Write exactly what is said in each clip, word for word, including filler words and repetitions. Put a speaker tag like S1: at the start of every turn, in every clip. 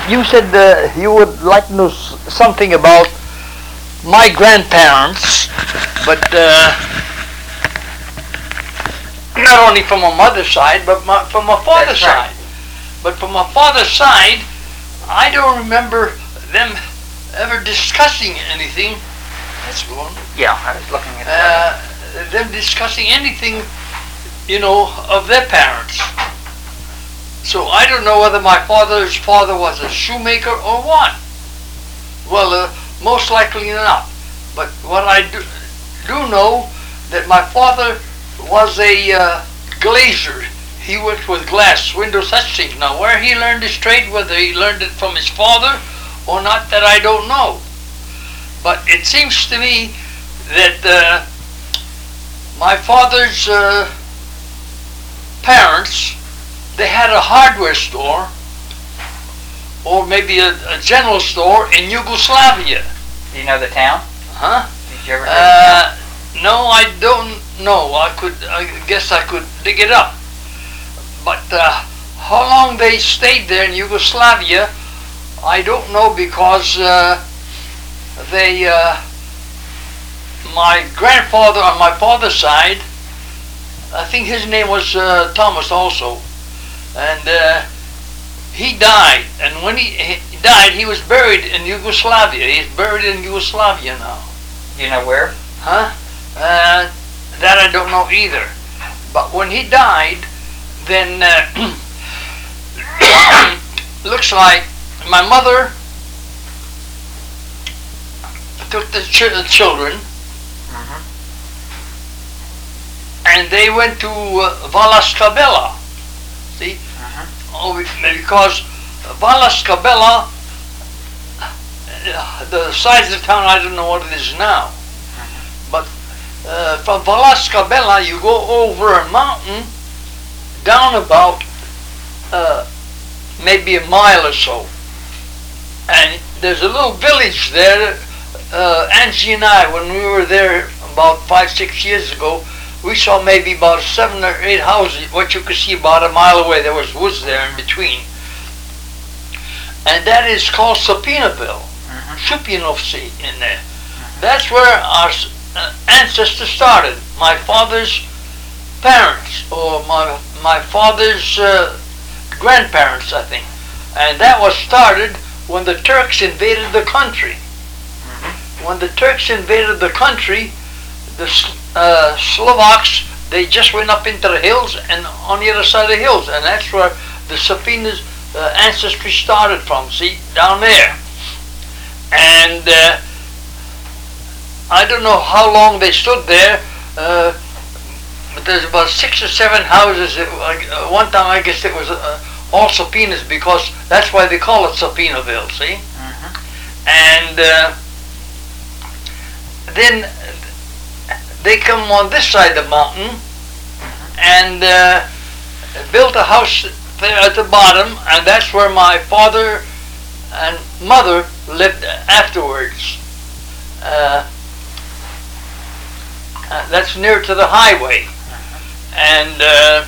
S1: you said uh, you would like to know s- something about my grandparents, but uh, not only from my mother's side, but my, from my father's
S2: That's right.
S1: side. But from my father's side, I don't remember them ever discussing anything. That's good.
S2: Yeah, I was looking at
S1: Uh, them discussing anything, you know, of their parents. So I don't know whether my father's father was a shoemaker or what. Well, uh, most likely not. But what I do, do know that my father was a uh, glazier. He worked with glass, windows, such things. Now, where he learned his trade, whether he learned it from his father or not, that I don't know. But it seems to me that uh, my father's uh, parents, they had a hardware store or maybe a, a general store in Yugoslavia.
S2: Do you know the town?
S1: Huh?
S2: Did you ever hear the town?
S1: Uh, no, I don't know. I could, I guess I could dig it up. But uh, how long they stayed there in Yugoslavia, I don't know, because uh, they, uh, my grandfather on my father's side, I think his name was uh, Thomas also, and uh, he died. And when he, he died, he was buried in Yugoslavia. He's buried in Yugoslavia now.
S2: Do you know where?
S1: Huh? Uh, that I don't know either. But when he died, then uh, looks like my mother took the ch- the children,
S2: Mm-hmm.
S1: and they went to uh, Valaskabela. See?
S2: Mm-hmm.
S1: Oh, be- because Valaskabela, uh, the size of the town, I don't know what it is now. But uh, from Valaskabela, you go over a mountain down about uh, maybe a mile or so. And there's a little village there. Uh, Angie and I, when we were there about five, six years ago, we saw maybe about seven or eight houses, what you could see about a mile away. There was woods there in between. And that is called Sapinaville,
S2: Mm-hmm.
S1: Supinovci in there. That's where our uh, ancestors started. My father's parents, or my, my father's uh, grandparents, I think. And that was started when the Turks invaded the country. When the Turks invaded the country, the uh, Slovaks, they just went up into the hills and on the other side of the hills, and that's where the Sapina's uh, ancestry started from, see, down there. And uh, I don't know how long they stood there, uh, but there's about six or seven houses. That, uh, one time I guess it was uh, all Sapinas, because that's why they call it Sapinaville, see?
S2: Mm-hmm.
S1: And uh, then they come on this side of the mountain and uh, built a house there at the bottom, and that's where my father and mother lived afterwards. Uh, uh, that's near to the highway. And uh,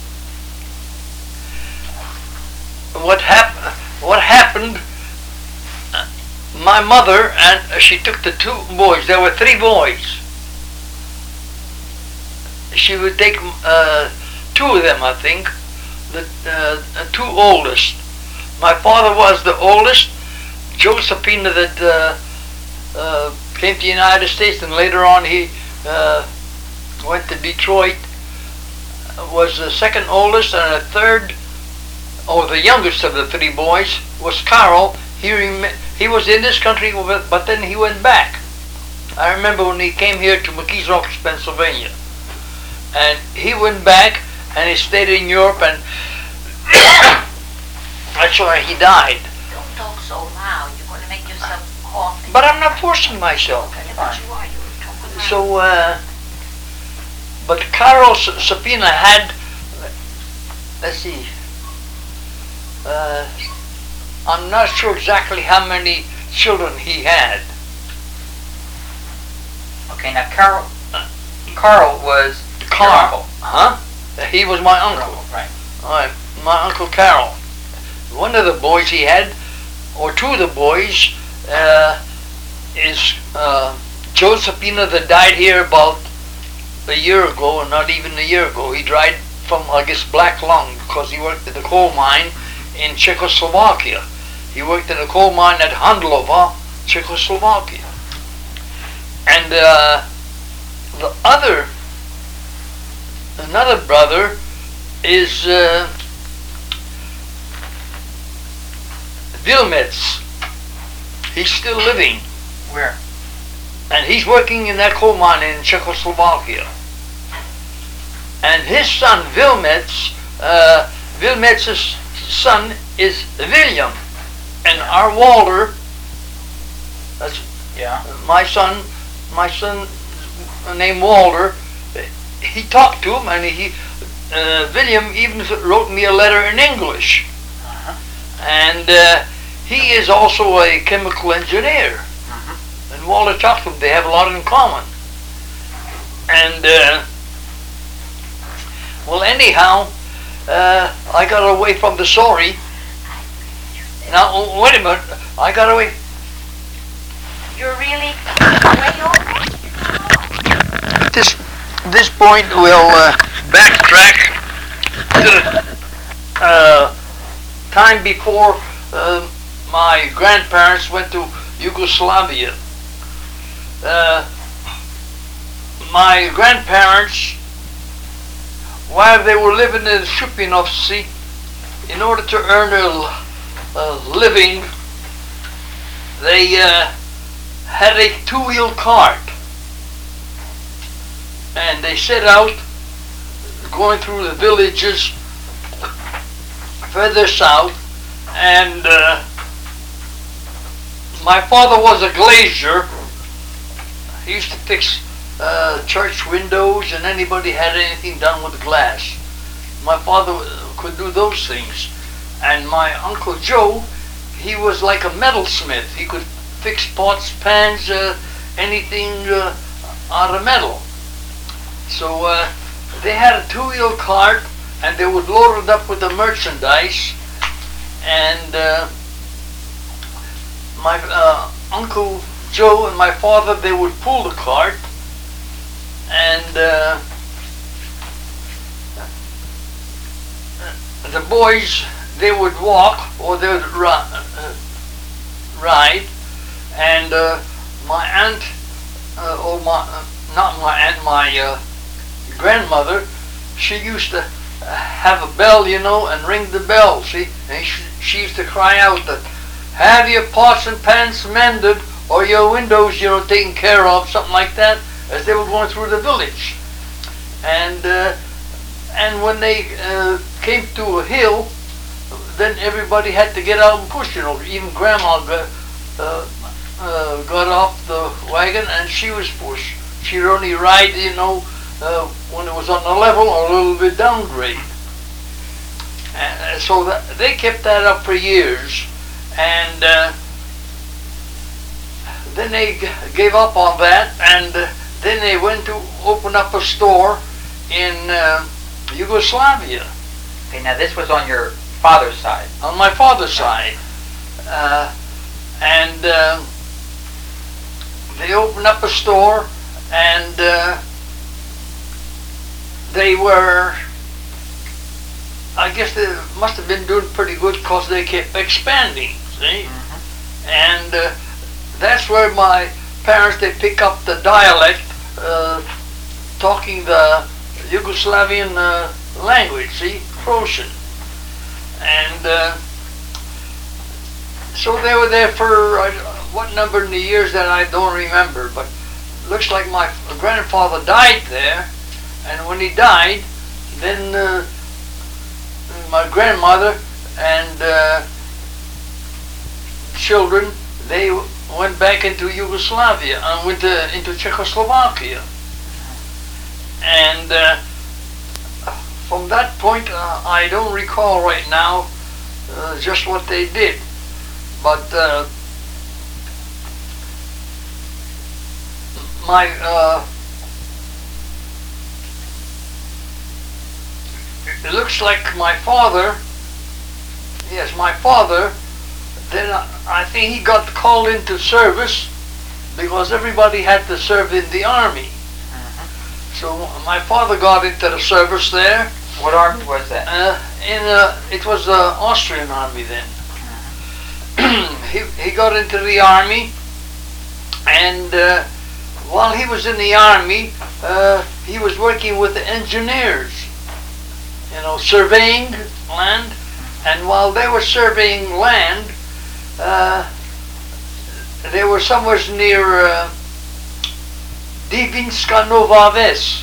S1: what, hap- what happened, uh, my mother, and uh, she took the two boys, there were three boys. She would take uh, two of them, I think, the uh, two oldest. My father was the oldest. Joe Sapina, that uh, uh, came to the United States, and later on he uh, went to Detroit, was the second oldest, and the third, or the youngest of the three boys, was Carl. He rem- he was in this country, but then he went back. I remember when he came here to McKees Rocks, Pennsylvania. And he went back and he stayed in Europe, and that's where he died.
S3: Don't talk so loud. You're going to make yourself cough.
S1: But I'm not forcing myself.
S3: Okay, but you are. You're talking loud.
S1: So, uh, but Carlos Sapina had, let's see, uh, I'm not sure exactly how many children he had.
S2: Okay, now Carl, uh, Carl was your
S1: Carl,
S2: uncle.
S1: huh? He was my uncle.
S2: Right.
S1: All right, my Uncle Carol. One of the boys he had or two of the boys, uh, is uh, Josephina that died here about a year ago, and not even a year ago. He died from, I guess, black lung because he worked at the coal mine in Czechoslovakia. He worked in a coal mine at Handlova, Czechoslovakia. And uh, the other, another brother is uh, Vilmets. He's still living.
S2: Where?
S1: And he's working in that coal mine in Czechoslovakia. And his son, Vilmets, uh, Vilmets' son is William. And our Walter, that's
S2: Yeah.
S1: my son, my son named Walter, he talked to him, and he, uh, William even wrote me a letter in English.
S2: Uh-huh.
S1: And uh, he is also a chemical engineer.
S2: Uh-huh.
S1: And Walter talked to him. They have a lot in common. And, uh, well, anyhow, uh, I got away from the story. Now, wait a minute. I got away.
S3: You're really way over?
S1: At this, this point, we'll uh, backtrack to the uh, time before uh, my grandparents went to Yugoslavia. Uh, my grandparents, while they were living in Shupjinovci, in order to earn a, a living, they uh, had a two-wheel cart. And they set out going through the villages further south, and uh, my father was a glazier. He used to fix uh, church windows and anybody had anything done with glass. My father could do those things. And my Uncle Joe, he was like a metalsmith. He could fix pots, pans, uh, anything uh, out of metal. So uh, they had a two-wheel cart, and they would load it up with the merchandise. And uh, my uh, Uncle Joe and my father, they would pull the cart, and uh, the boys, they would walk or they would ri uh, ride, and uh, my aunt, uh, or my, uh, not my aunt, my uh, grandmother, she used to have a bell, you know, and ring the bell, see, and she, she used to cry out that, have your pots and pans mended, or your windows, you know, taken care of, something like that, as they were going through the village. And uh, and when they uh, came to a hill, then everybody had to get out and push, you know, even Grandma got, uh, uh, got off the wagon and she was pushed. She'd only ride, you know, uh, when it was on the level or a little bit downgrade. And so that, they kept that up for years. And uh, then they g gave up on that, and uh, then they went to open up a store in uh, Yugoslavia.
S2: Okay, now this was on your father's side.
S1: On my father's side. Uh, and uh, they opened up a store, and uh, they were, I guess they must have been doing pretty good because they kept expanding, see?
S2: Mm-hmm.
S1: And uh, that's where my parents, they pick up the dialect, uh, talking the Yugoslavian uh, language, see, Croatian. And uh, so they were there for uh, what number in the years that I don't remember, but looks like my grandfather died there, and when he died, then uh, my grandmother and uh, children, they went back into Yugoslavia and went to, into Czechoslovakia. And uh, from that point, uh, I don't recall right now uh, just what they did. But uh, my uh, it looks like my father, yes, my father then I think he got called into service because everybody had to serve in the army.
S2: Mm-hmm.
S1: So my father got into the service there.
S2: What army was that?
S1: Uh, in uh, it was the Austrian army then. he he got into the army, and uh, while he was in the army, uh, he was working with the engineers, you know, surveying land. And while they were surveying land, uh, they were somewhere near uh, Divinska Nova Ves.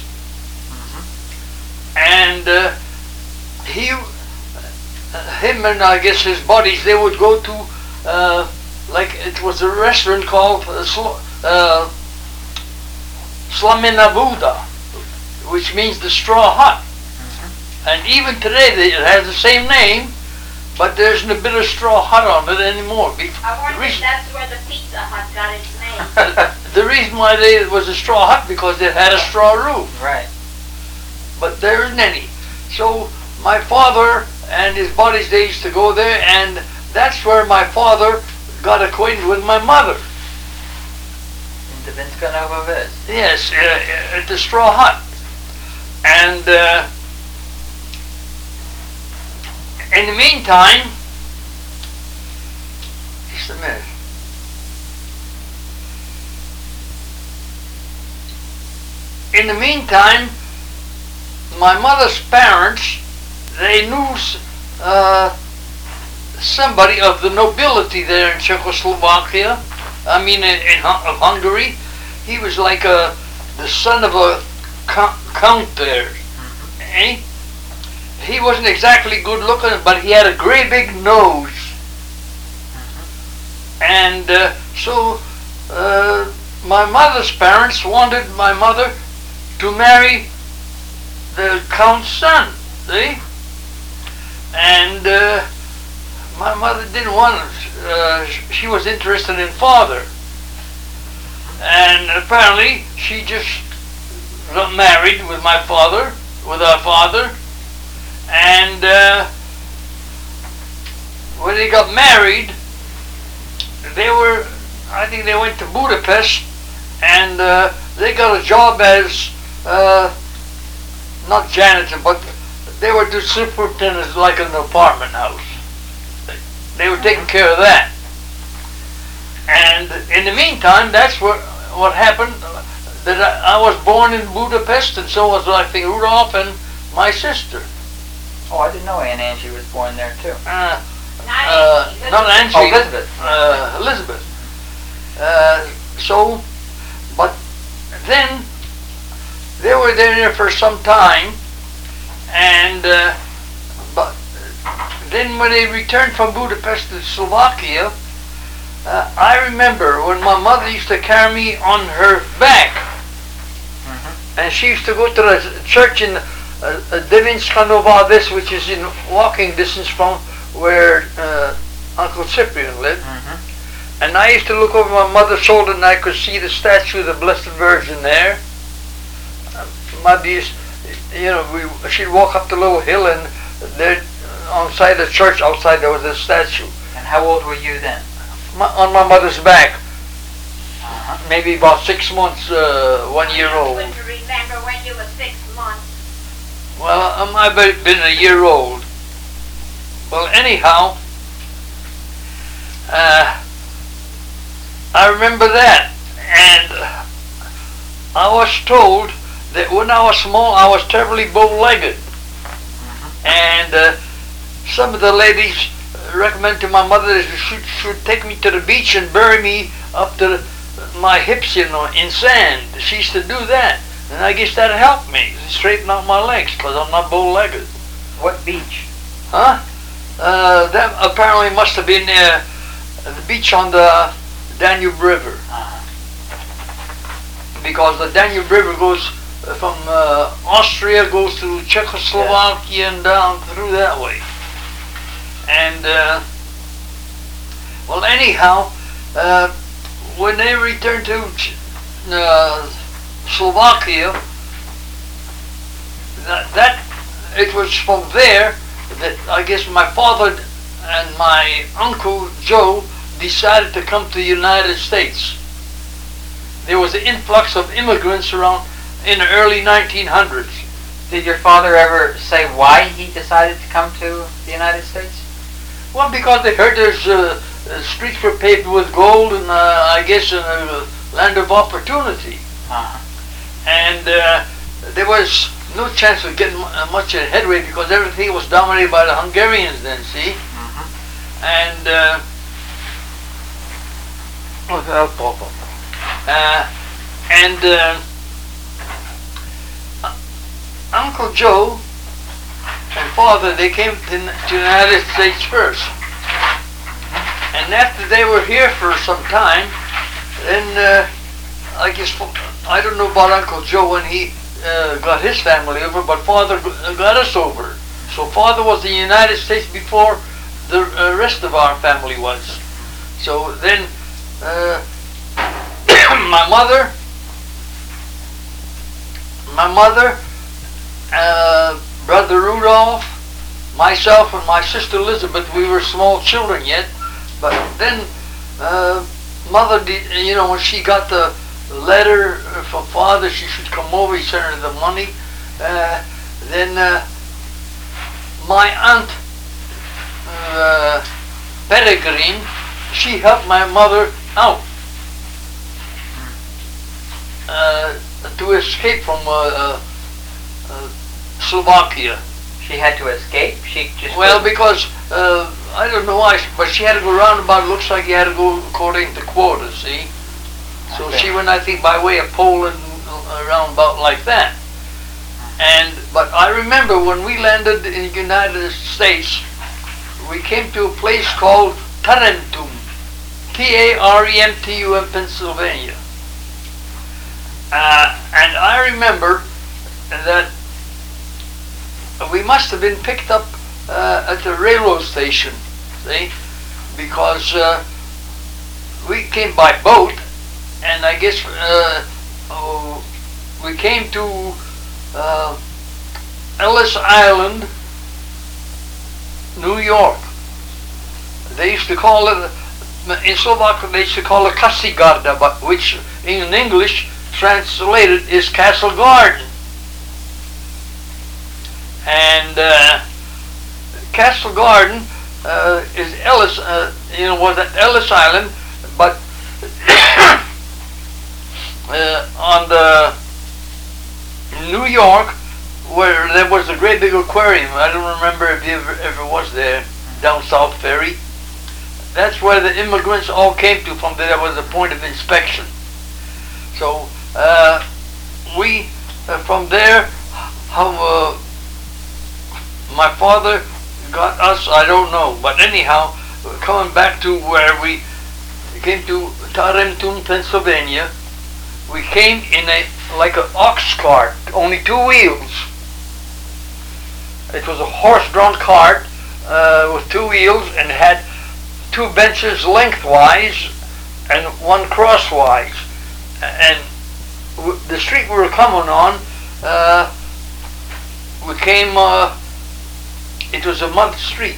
S1: And uh, he, uh, him and I guess his buddies, they would go to, uh, like it was a restaurant called uh, Sl- uh, Slamina Buda, which means the straw hut. Mm-hmm. And even today they, it has the same name, but there isn't a bit of straw hut on it anymore. Be-
S3: I wonder if that's where the Pizza Hut got its name.
S1: The reason why they, it was a straw hut because it had a straw roof.
S2: Right.
S1: But there isn't any. So my father and his buddies, they used to go there, and that's where my father got acquainted with my mother.
S2: In Divinska Nova Ves.
S1: Yes, uh, at the straw hut. And uh, in the meantime, just a minute. In the meantime, my mother's parents, they knew uh, somebody of the nobility there in Czechoslovakia. I mean, in, in of Hungary. He was like a the son of a count, count there. Mm-hmm. Eh? He wasn't exactly good looking, but he had a great big nose. Mm-hmm. And uh, so uh, my mother's parents wanted my mother to marry the count's son, see? And uh, my mother didn't want it. Uh, she was interested in father. And apparently she just got married with my father, with our father. And uh, when they got married, they were, I think they went to Budapest, and uh, they got a job as, uh, not janitor, but they were the superintendents like in an apartment house. They were taking care of that. And in the meantime, that's what, what happened, that I, I was born in Budapest, and so was, I think, Rudolph and my sister.
S2: Oh, I didn't know Aunt Angie was born there too.
S1: Uh,
S3: Not
S1: uh,
S3: Angie,
S1: not Angie.
S2: Oh, Elizabeth.
S1: Uh, Elizabeth. Uh, so, but then they were there for some time, and uh, but then when they returned from Budapest to Slovakia, uh, I remember when my mother used to carry me on her back, mm-hmm. and she used to go to the church in uh, Divinska Nova Ves, which is in walking distance from where uh, Uncle Cyprian lived. Mm-hmm. And I used to look over my mother's shoulder and I could see the statue of the Blessed Virgin there. Uh, Mother used, you know, we, she'd walk up the little hill, and there, on the side of the church outside, there was a statue.
S2: And how old were you then?
S1: My, on my mother's back.
S2: Uh-huh.
S1: Maybe about six months, uh, one year old.
S3: I couldn't remember when you were six months.
S1: Well, I might have been a year old. Well, anyhow, uh, I remember that, and I was told that when I was small, I was terribly bow-legged. Mm-hmm. And uh, some of the ladies recommended to my mother that she should, should take me to the beach and bury me up to my hips, you know, in sand. She used to do that, and I guess that helped me straighten out my legs because I'm not bow-legged.
S2: What beach?
S1: Huh? Uh, that apparently must have been uh, the beach on the Danube River.
S2: Uh-huh.
S1: Because the Danube River goes from uh, Austria, goes to Czechoslovakia, yeah. and down through that way. And, uh, well, anyhow, uh, when they returned to uh, Slovakia, that, that, it was from there that I guess my father and my Uncle Joe decided to come to the United States. There was an influx of immigrants around in the early nineteen hundreds.
S2: Did your father ever say why he decided to come to the United States?
S1: Well, because they heard there's uh, uh, streets were paved with gold, and uh, I guess in a land of opportunity.
S2: Uh-huh.
S1: And uh, there was no chance of getting uh, much of headway because everything was dominated by the Hungarians then, see?
S2: Mm-hmm.
S1: And uh, uh, and uh, Uncle Joe and Father, they came to, to the United States first. And after they were here for some time, then uh, I guess, I don't know about Uncle Joe when he uh, got his family over, but Father got us over. So Father was in the United States before the uh, rest of our family was. So then uh, my mother, my mother, uh, Brother Rudolph, myself and my sister Elizabeth, we were small children yet, but then uh, Mother, did, you know, when she got the letter from Father, she should come over, he sent her the money, uh, then uh, my aunt, uh, Peregrine, she helped my mother out uh, to escape from uh, uh, uh, Slovakia.
S2: She had to escape? She just
S1: Well,
S2: couldn't-
S1: because, uh, I don't know why, but she had to go roundabout. It looks like you had to go according to quotas, see? So
S2: Okay.
S1: she went, I think, by way of Poland, uh, roundabout like that. And, but I remember when we landed in the United States, we came to a place called Tarentum, T A R E M T U M, Pennsylvania. Uh, and I remember that we must have been picked up uh, at the railroad station, see, because uh, we came by boat, and I guess uh, oh, we came to uh, Ellis Island, New York. They used to call it, in Slovakia they used to call it Kasigarda, but which in English translated is Castle Garden. And uh, Castle Garden uh, is Ellis, uh, you know, was at Ellis Island, but uh, on the New York, where there was a great big aquarium. I don't remember if you ever, ever was there, down South Ferry. That's where the immigrants all came to from. There was a point of inspection. So uh, we, uh, from there, how uh, my father got us, I don't know. But anyhow, coming back to where we came to Tarentum, Pennsylvania, we came in a like an ox cart, only two wheels. It was a horse-drawn cart uh, with two wheels and had two benches lengthwise and one crosswise. And w the street we were coming on, uh, we came, uh, it was a mud street.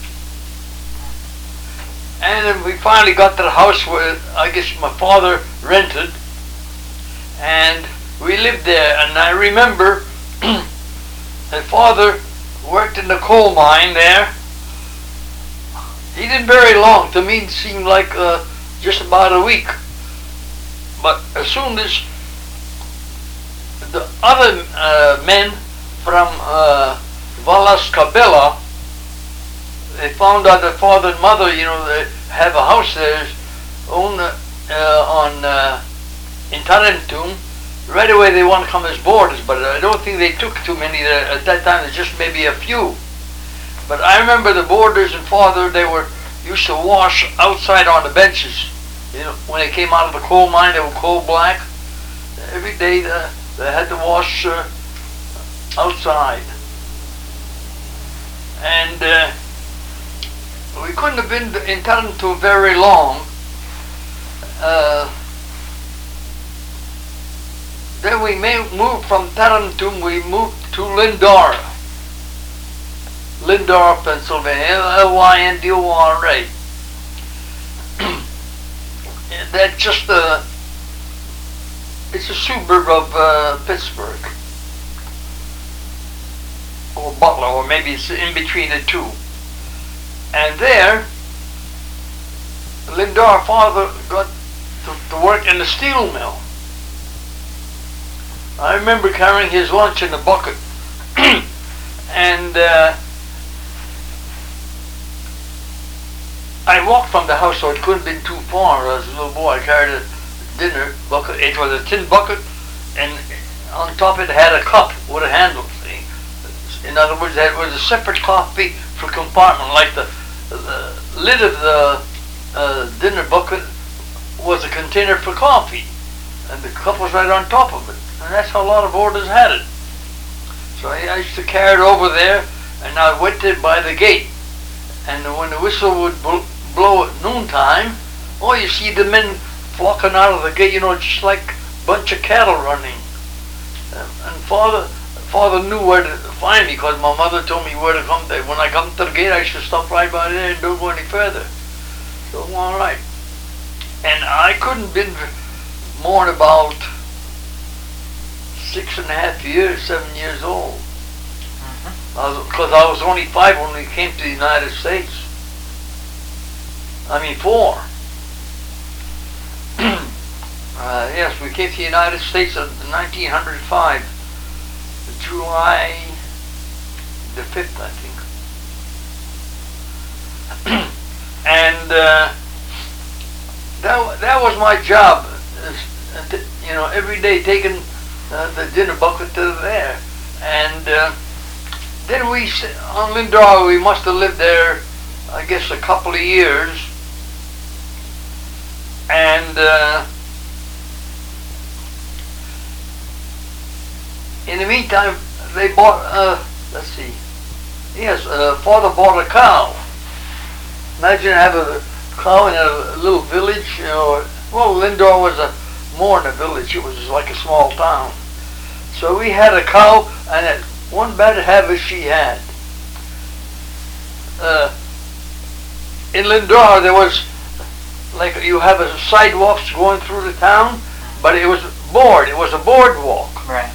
S1: And then we finally got to the house where I guess my father rented, and we lived there. And I remember my father worked in the coal mine there. He didn't very long. To me it seemed like uh, just about a week. But as soon as the other uh, men from uh, Valaskabela, they found out that father and mother, you know, they have a house there own uh, on uh, in Tarentum. Right away they want to come as boarders, but I don't think they took too many there. At that time. There's just maybe a few. But I remember the boarders and father, they were used to wash outside on the benches. You know, when they came out of the coal mine, they were coal black. Every day uh, they had to wash uh, outside. And uh, we couldn't have been in Tarentum very long. Uh, then we may, moved from Tarentum, we moved to Lindara. Lindor, Pennsylvania, L Y N D O R A. That's just a, it's a suburb of uh, Pittsburgh. Or Butler, or maybe it's in between the two. And there, Lindor father got to, to work in the steel mill. I remember carrying his lunch in a bucket. And uh, I walked from the house, so it couldn't have been too far. As a little boy, I carried a dinner bucket. It was a tin bucket, and on top it had a cup with a handle. See? In other words, it was a separate coffee for compartment, like the, the lid of the uh, dinner bucket was a container for coffee, and the cup was right on top of it. And that's how a lot of orders had it. So I, I used to carry it over there, and I went there by the gate. And when the whistle would bl blow at noontime, oh, you see the men flocking out of the gate, you know, just like a bunch of cattle running. Um, and father, father knew where to find me, because my mother told me where to come there. When I come to the gate, I should stop right by there and don't go any further. So, all right. And I couldn't have been more than about six and a half years, seven years old. Because I was only five when we came to the United States. I mean, four. uh, yes, we came to the United States in nineteen oh five, July the fifth, I think. And uh, that, that was my job, uh, you know, every day taking uh, the dinner bucket to there. And uh, then we, on Lindor, we must have lived there, I guess, a couple of years. And uh, in the meantime, they bought, uh, let's see, yes, uh, father bought a cow. Imagine having a cow in a little village, you know. Well, Lindor was a, more than a village, it was like a small town. So we had a cow, and it, one bad habit she had. Uh, in Lindor, there was, like, you have a sidewalks going through the town, but it was board, it was a boardwalk.
S2: Right.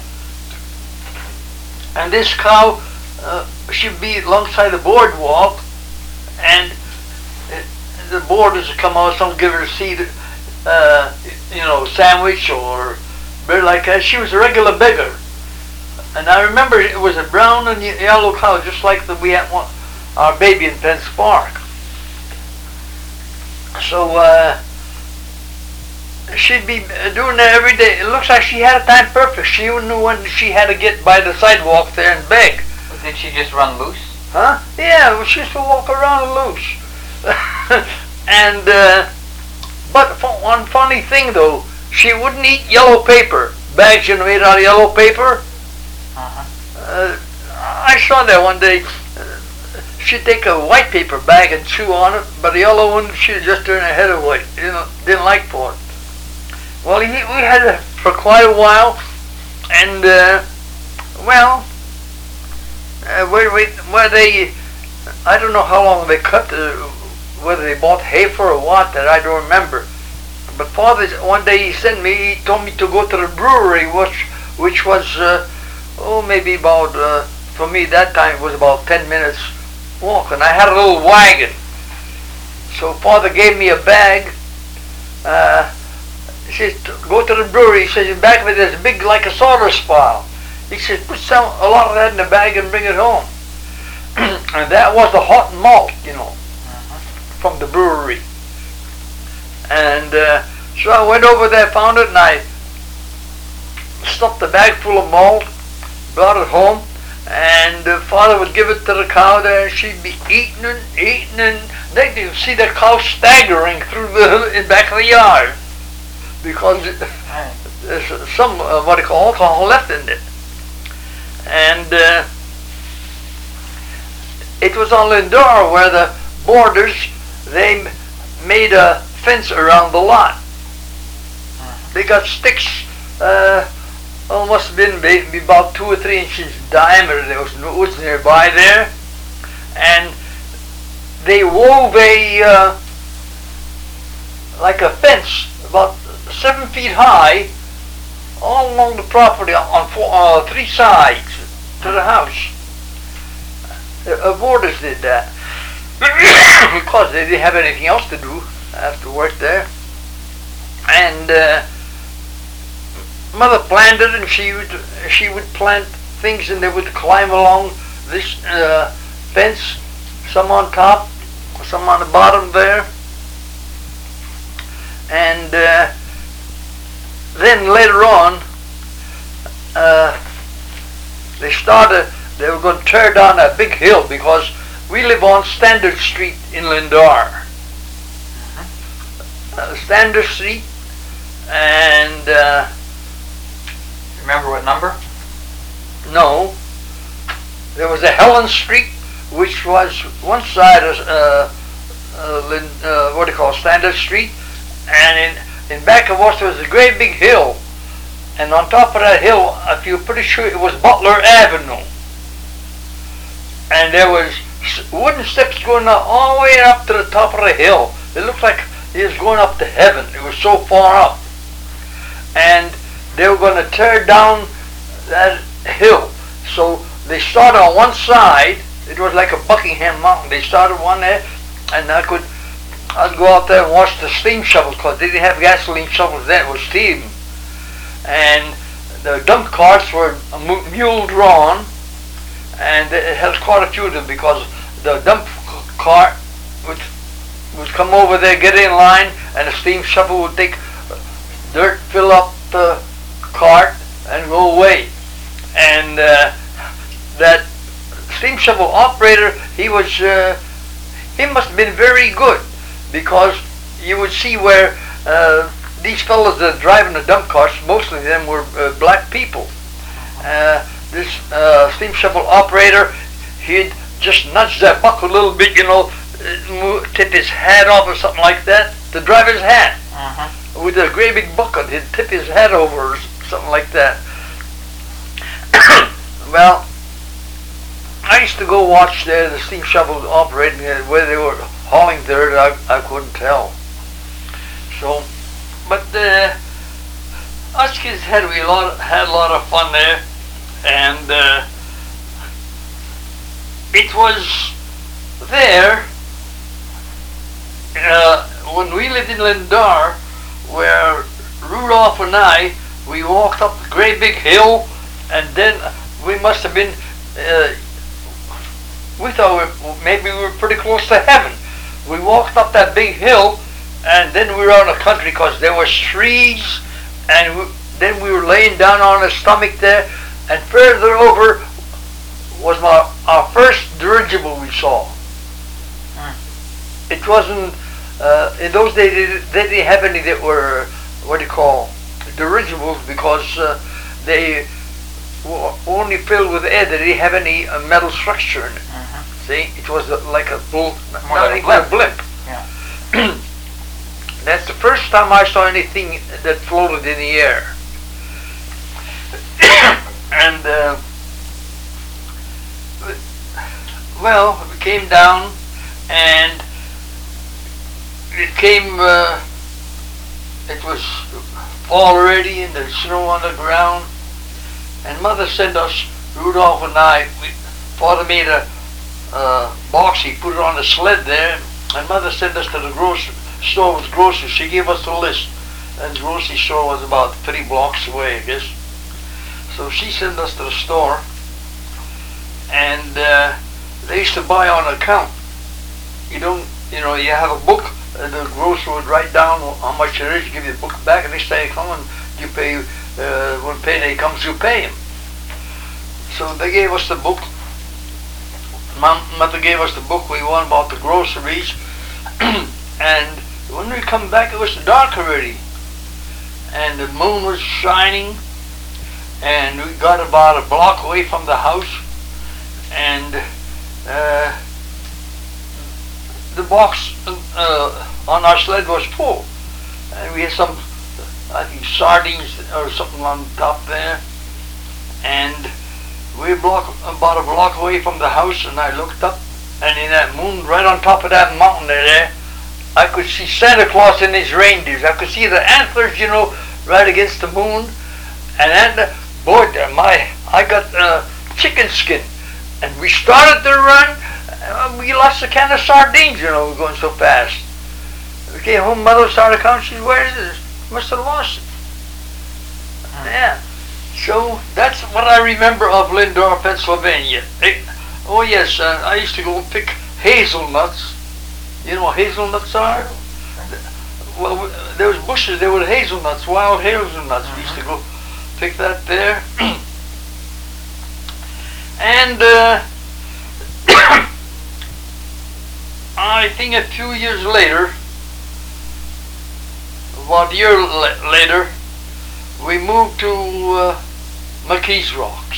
S1: And this cow uh, should be alongside the boardwalk, and it, the boarders would come out, some give her a seat, uh, you know, sandwich or bread like that. She was a regular beggar. And I remember it was a brown and yellow cow, just like the, we had one, our baby in Pence Park. So uh, she'd be doing that every day. It looks like she had a time perfect. She knew when she had to get by the sidewalk there and beg.
S2: Did she just run loose?
S1: Huh? Yeah, well, she used to walk around loose. And, uh, but one funny thing though, she wouldn't eat yellow paper. Bags, you know, made out of yellow paper.
S2: Uh-huh.
S1: Uh, I saw that one day. Uh, she'd take a white paper bag and chew on it, but the yellow one, she'd just turn her head away. You know, didn't like for it. Well, he, we had it for quite a while, and, uh, well, uh, where, where they, I don't know how long they cut the, whether they bought hay for or what, that I don't remember. But father, one day he sent me, he told me to go to the brewery, which, which was, uh, oh, maybe about, uh, for me that time it was about ten minutes walk, and I had a little wagon. So father gave me a bag. Uh, he says, go to the brewery. He says, in back of it there's big, like a sawdust pile. He says, put some, a lot of that in the bag and bring it home. And that was the hot malt, you know, uh-huh, from the brewery. And uh, so I went over there, found it, and I stuffed the bag full of malt, brought it home, and uh, father would give it to the cow there, and she'd be eating and eating, and then you'd see the cow staggering through the in back of the yard, because it, there's some, uh, what they call alcohol left in it. And uh, it was on Lindor where the boarders, they made a fence around the lot. They got sticks, uh, oh, must have been maybe about two or three inches diameter. There was no woods nearby there. and they wove a uh, like a fence about seven feet high all along the property on four, uh, three sides to the house. Uh, boarders did that because they didn't have anything else to do after work there. And uh, Mother planted, and she would she would plant things, and they would climb along this uh, fence, some on top, some on the bottom there. And uh, then later on, uh, they started, they were going to tear down a big hill, because we live on Standard Street in Lindar. Uh, Standard Street, and uh,
S2: Remember what number?
S1: no, there was a Helen Street, which was one side of uh, uh, Lin, uh, what do you call it, Standard Street, and in, in back of us there was a great big hill, and on top of that hill, I feel pretty sure it was Butler Avenue, and there was s- wooden steps going up all the way up to the top of the hill. It looked like it was going up to heaven. It was so far up, and they were going to tear down that hill. So they started on one side. It was like a Buckingham Mountain. They started one there, and I could, I'd go out there and watch the steam shovels, because they didn't have gasoline shovels then. It was steam, and the dump carts were mu- mule drawn, and it has quite a few of them, because the dump c- cart would would come over there, get in line, and the steam shovel would take dirt, fill up the cart, and go away. And uh, that steam shovel operator, he was, uh, he must have been very good, because you would see where uh, these fellows that are driving the dump carts, most of them were uh, black people. Uh, this uh, steam shovel operator, he'd just nudge that buck a little bit, you know, move, tip his hat off or something like that, the driver's hat.
S2: Uh-huh.
S1: With a great big bucket, he'd tip his hat over or something like that. Well, I used to go watch there the steam shovel operating, uh, where they were hauling dirt. I, I couldn't tell. So, but uh, us kids had we a lot had a lot of fun there, and uh, it was there uh, when we lived in Lindar, where Rudolph and I, we walked up the great big hill, and then we must have been, uh, we thought we were, maybe we were pretty close to heaven. We walked up that big hill, and then we were out in the country, because there was trees, and we, then we were laying down on our stomach there, and further over was my, our first dirigible we saw.
S2: Hmm.
S1: It wasn't, uh, in those days they, they didn't have any that were, what do you call, dirigibles, because uh, they were only filled with air. They didn't have any uh, metal structure in it.
S2: Uh-huh.
S1: See, it was uh, like a bull,
S2: More
S1: not
S2: like a
S1: even a
S2: blimp.
S1: blimp.
S2: Yeah.
S1: That's the first time I saw anything that floated in the air. And uh, well, we came down, and it came. Uh, it was fall already, and there's snow on the ground. And Mother sent us, Rudolph and I. We, Father made a uh, box. He put it on the sled there, and Mother sent us to the grocery store with groceries. She gave us the list, and the grocery store was about three blocks away, I guess. So she sent us to the store, and uh, they used to buy on account. You don't, you know, you have a book, and the grocer would write down how much it is, give you the book back, and next time you come and you pay, uh, when payday comes, you pay him. So they gave us the book. Mom, Mother gave us the book. We won about the groceries, and when we come back, it was dark already, and the moon was shining, and we got about a block away from the house, and uh, the box uh, on our sled was full, and we had some, I think, sardines or something on top there, and we were block, about a block away from the house, and I looked up, and in that moon, right on top of that mountain there, I could see Santa Claus and his reindeers. I could see the antlers, you know, right against the moon. And then, uh, boy, my, I got uh, chicken skin. And we started to run, and we lost a can of sardines, you know, we were going so fast. We came home, mother started counting, she said, where is this? Must have lost it. Yeah. So that's what I remember of Lindor, Pennsylvania. It, oh yes, uh, I used to go and pick hazelnuts. You know what hazelnuts are? Well, there was bushes, there were hazelnuts, wild hazelnuts. We used to go pick that there. And uh, I think a few years later, about a year la- later, we moved to uh, McKees Rocks.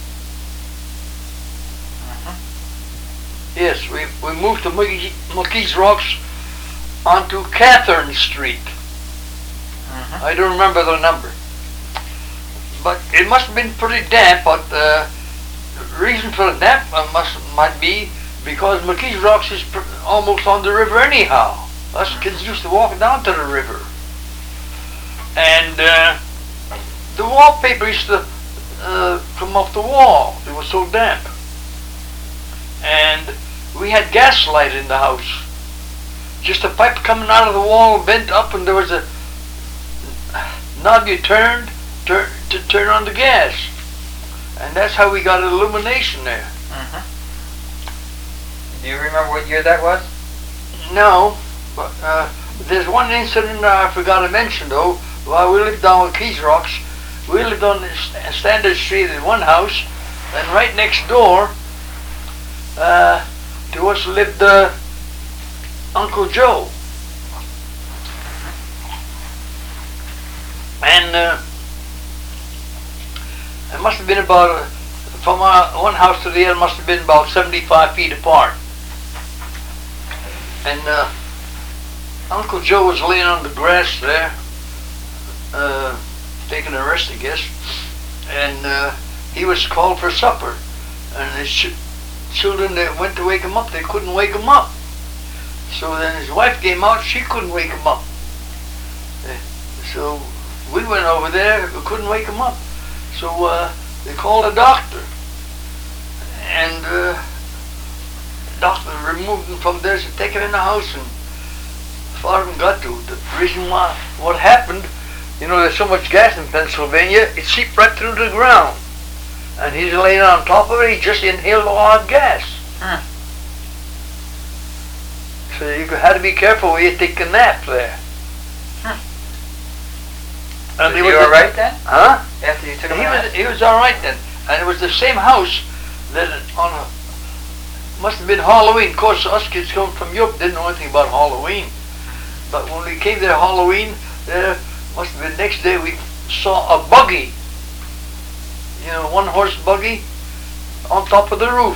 S1: Yes, we, we moved to McKees, McKees Rocks onto Catherine Street.
S2: Uh-huh.
S1: I don't remember the number. But it must have been pretty damp, but uh, the reason for the damp uh, must might be because McKees Rocks is pr- almost on the river anyhow. Us kids used to walk down to the river. And uh, the wallpaper used to uh, come off the wall. It was so damp. And we had gas light in the house. Just a pipe coming out of the wall, bent up, and there was a knob you turned turn, to turn on the gas. And that's how we got illumination there.
S2: Uh-huh. Do you remember what year that was?
S1: No, but uh, there's one incident I forgot to mention though. While we lived down Keys Rocks, we lived on St- Standard Street in one house, and right next door uh, to us lived uh, Uncle Joe. And uh, it must have been about, uh, from our one house to the other, must have been about seventy-five feet apart. And uh, Uncle Joe was laying on the grass there, uh, taking a rest, I guess. And uh, he was called for supper. And his ch- children, they went to wake him up, they couldn't wake him up. So then his wife came out, she couldn't wake him up. Uh, so we went over there, we couldn't wake him up. So uh, they called a doctor. And uh, the doctor removed him from there and take him in the house. And as far as we got to, the reason why, what happened, you know, there's so much gas in Pennsylvania, it seeped right through the ground. And he's laying on top of it, he just inhaled a lot of gas.
S2: Hmm.
S1: So you had to be careful when you take a nap there.
S2: Hmm.
S1: And
S2: Was
S1: he
S2: he
S1: was
S2: all right then?
S1: Huh?
S2: After you took him
S1: He
S2: out?
S1: was he was all right then, and it was the same house that on a must have been Halloween. Of course, us kids coming from Europe didn't know anything about Halloween, but when we came there Halloween, there must have been next day we saw a buggy, you know, one horse buggy on top of the roof.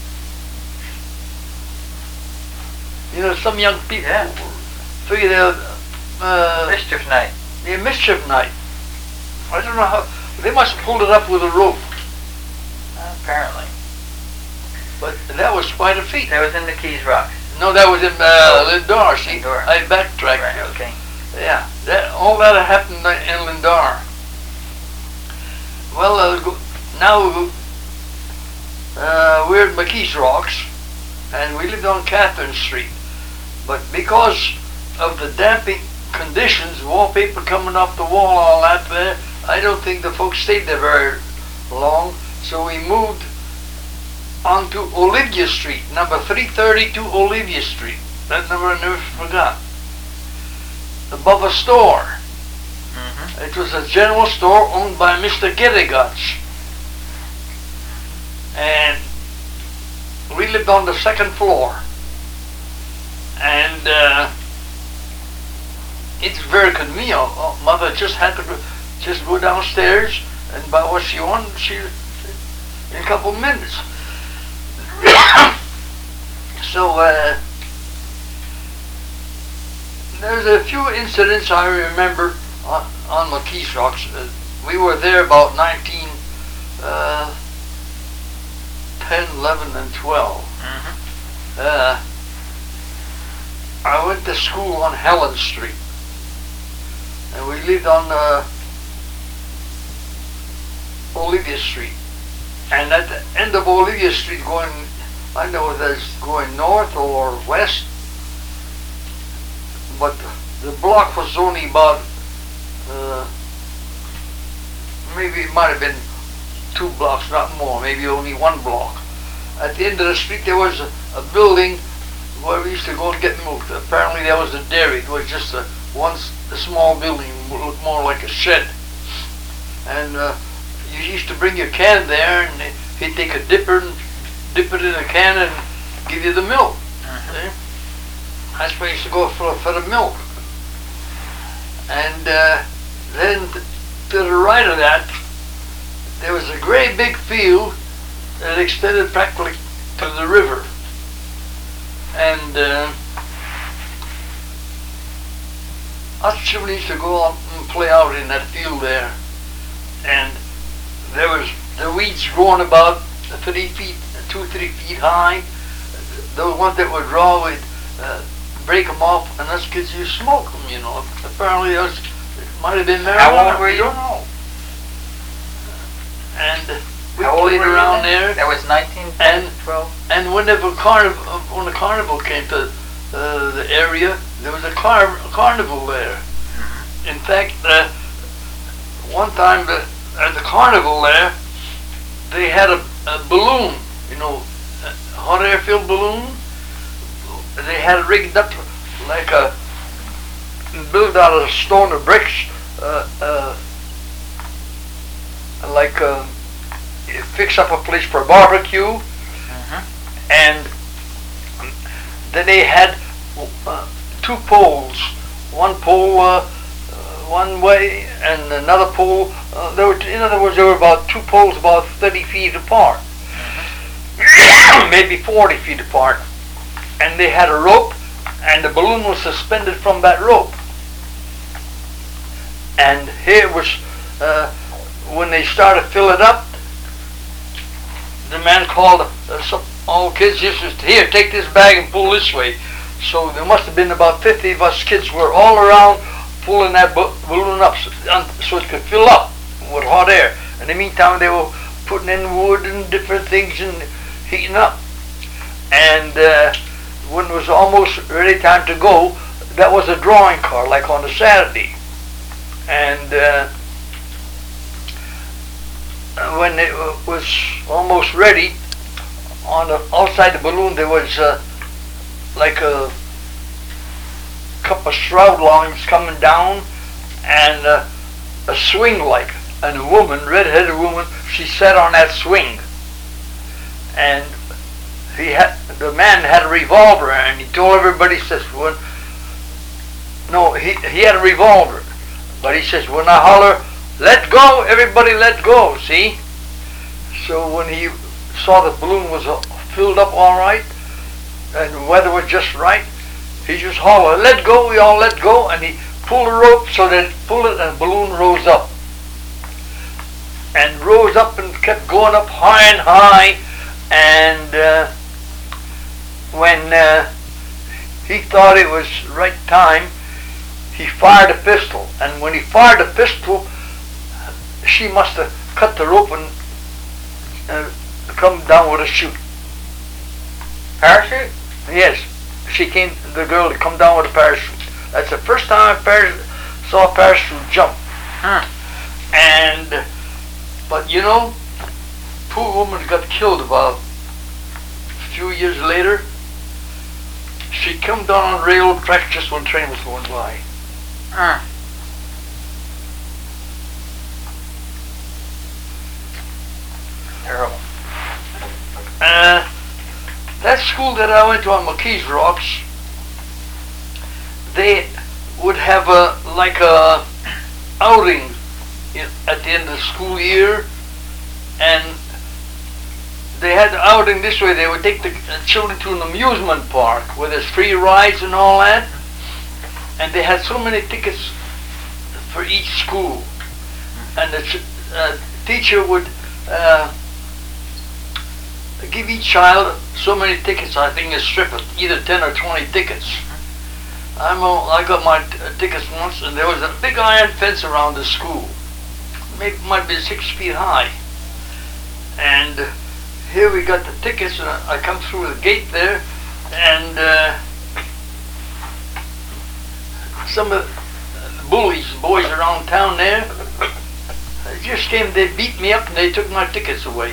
S1: You know, some young people
S2: Yeah.
S1: figured out uh,
S2: Mischief night.
S1: yeah, mischief night. I don't know how they must have pulled it up with a rope.
S2: Uh, apparently.
S1: But that was quite a feat.
S2: That was in the Keys Rocks.
S1: No, that was in uh, Lindor. See,
S2: Lindor.
S1: I backtracked.
S2: Right, okay.
S1: Yeah, that all that happened in Lindor. Well, uh, go- now uh, we're at McKees Rocks, and we lived on Catherine Street. But because of the damping conditions, wallpaper coming off the wall, all that there, I don't think the folks stayed there very long. So we moved onto Olivia Street, number three thirty-two Olivia Street. That number I never forgot. Above a store.
S2: Mm-hmm.
S1: It was a general store owned by Mister Gittigatch. And we lived on the second floor. And uh, it's very convenient. Oh, Mother just had to go- just go downstairs and buy what she wanted. She in a couple of minutes. So uh, there's a few incidents I remember on, on McKees Rocks. Uh, we were there about nineteen, uh, ten, eleven, and twelve.
S2: Mm-hmm.
S1: uh, I went to school on Helen Street, and we lived on uh, Olivia Street. And at the end of Olivia Street, going, I know that's going north or west, but the block was only about, uh, maybe it might have been two blocks, not more, maybe only one block. At the end of the street there was a, a building where we used to go and get milk. Apparently that was the dairy. It was just a one a small building, looked more like a shed. And uh, you used to bring your can there, and he'd take a dipper and dip it in a can and give you the milk.
S2: Uh-huh.
S1: That's where you used to go for, for the milk. And uh, then t- to the right of that, there was a great big field that extended practically to the river. And uh, us children used to go out and play out in that field there. And there was the weeds growing about three feet, two, three feet high. The ones that were raw, we'd uh, break them off, and us kids used to smoke them, you know. Apparently it, was, it might have been marijuana.
S2: How old were you?
S1: I don't know. And uh, we
S2: How old
S1: played
S2: were you
S1: around
S2: then?
S1: there.
S2: That was nineteen,
S1: And-
S2: twelve?
S1: And whenever carnival, when the carnival came to uh, the area, there was a, car- a carnival there.
S2: Mm-hmm.
S1: In fact, uh, one time the, at the carnival there, they had a, a balloon, you know, a hot air filled balloon. They had it rigged up like a, built out of stone or bricks, uh, uh, like uh, fix up a place for a barbecue.
S2: Mm-hmm.
S1: And then they had uh, two poles, one pole uh, uh, one way and another pole. Uh, there were, in other words, there were about two poles about thirty feet apart,
S2: Mm-hmm.
S1: maybe forty feet apart. And they had a rope, and the balloon was suspended from that rope. And here was, uh, when they started to fill it up, the man called uh, some all kids, just says, here, take this bag and pull this way. So there must have been about fifty of us kids were all around pulling that ba- balloon up so, um, so it could fill up with hot air. In the meantime, they were putting in wood and different things and heating up. And uh, when it was almost ready time to go, that was a drawing car, like on a Saturday. And uh, when it uh, was almost ready, on the outside the balloon there was uh, like a couple of shroud lines coming down, and uh, a swing like, and a woman, red-headed woman, she sat on that swing. And he had, the man had a revolver, and he told everybody, he says, when, no, he, he had a revolver, but he says, when I holler, let go, everybody let go, see? So when he saw the balloon was uh, filled up all right, and the weather was just right, he just hollered, let go, we all let go, and he pulled the rope so that it pulled it and the balloon rose up. And rose up and kept going up high and high, and uh, when uh, he thought it was right time, he fired a pistol. And when he fired the pistol, she must have cut the rope and uh, come down with a chute.
S2: Parachute?
S1: Yes, she came, the girl, to come down with a parachute. That's the first time I par- saw a parachute jump.
S2: Huh.
S1: And, but you know, poor woman got killed about a few years later. She come down on railroad tracks just when train was going by.
S2: Huh. Terrible.
S1: Uh, that school that I went to on McKees Rocks, they would have a like a outing in, at the end of the school year, and they had the outing this way. They would take the uh, children to an amusement park where there's free rides and all that, and they had so many tickets for each school, and the ch- uh, teacher would uh, give each child so many tickets. I think a strip of either ten or twenty tickets. I'm a, I got my t- tickets once, and there was a big iron fence around the school. Maybe it might be six feet high. And uh, here we got the tickets, and I, I come through the gate there, and uh, some of the bullies, boys around town there, they just came, they beat me up, and they took my tickets away.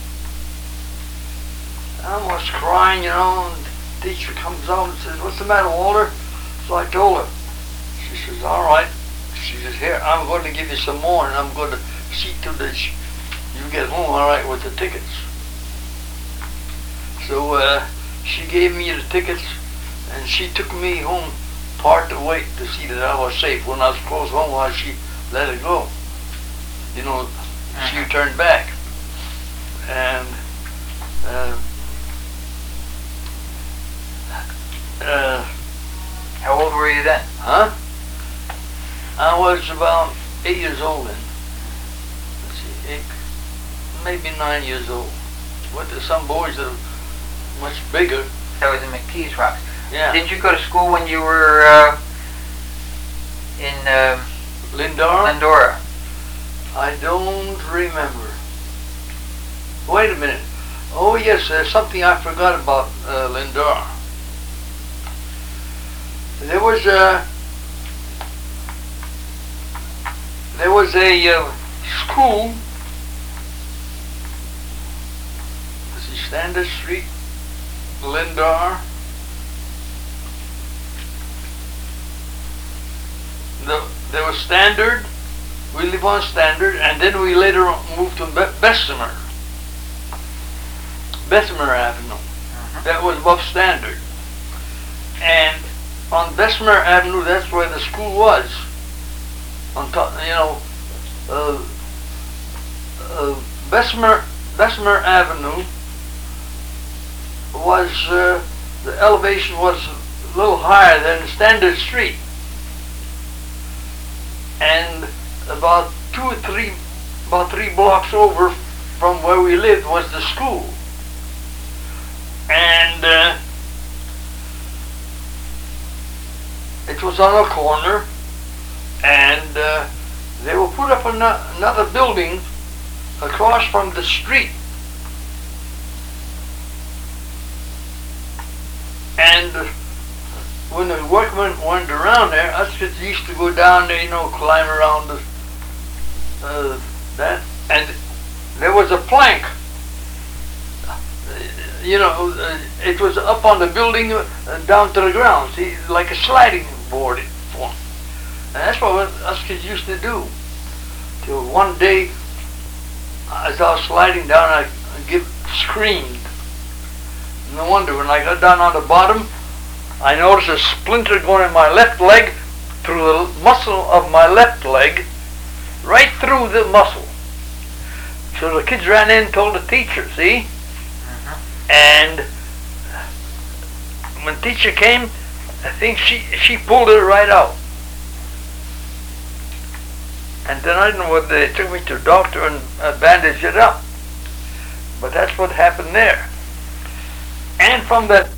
S1: I was crying, you know, and the teacher comes out and says, "What's the matter, Walter?" So I told her. She says, "All right." She says, "Here, I'm going to give you some more, and I'm going to see to that you get home all right with the tickets." So uh, she gave me the tickets, and she took me home part of the way to see that I was safe. When I was close home, while she let it go. You know, she turned back. And uh, uh,
S2: How old were you then?
S1: huh? I was about eight years old then. Let's see, eight, maybe nine years old. Went to some boys that were much bigger.
S2: That was in McKees Rocks.
S1: Yeah.
S2: Did you go to school when you were uh, in uh,
S1: Lindor?
S2: Glendora?
S1: I don't remember. Wait a minute. Oh yes, there's something I forgot about uh, Lindor. There was a there was a uh, school. Let's see, Standard Street, Lindor. The, there was Standard. We live on Standard, and then we later moved to Be- Bessemer. Bessemer Avenue.
S2: Uh-huh.
S1: That was above Standard. And on Bessemer Avenue, that's where the school was. On top, you know, uh, uh, Bessemer Bessemer Avenue was uh, the elevation was a little higher than Standard Street, and about two or three, about three blocks over from where we lived was the school, and. Uh, It was on a corner, and uh, they will put up an- another building across from the street. And uh, when the workmen went around there, us kids used to go down there, you know, climb around the, uh, that, and there was a plank. You know, uh, it was up on the building, uh, down to the ground, see, like a sliding board form. And that's what us kids used to do. Till one day, as I was sliding down, I, I get screamed. No wonder, when I got down on the bottom, I noticed a splinter going in my left leg, through the muscle of my left leg, right through the muscle. So the kids ran in and told the teacher, see? And when teacher came, I think she she pulled it right out. And then I don't know whether they took me to the doctor and uh, bandaged it up. But that's what happened there. And from that